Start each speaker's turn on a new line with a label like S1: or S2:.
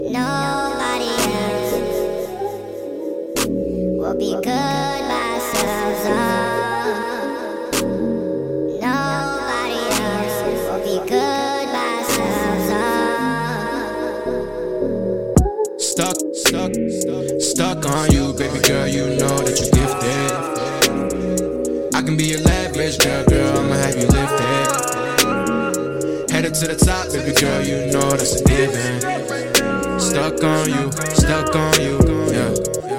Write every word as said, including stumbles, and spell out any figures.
S1: Nobody else will be good by ourselves. Oh. Nobody else will be good by ourselves. Oh.
S2: Stuck, stuck, stuck, stuck on you, baby girl. You know that you gifted. I can be your leverage, girl, girl. I'ma have you lifted. Headed to the top, baby girl. You know that's a given. Stuck on you, stuck on you, yeah.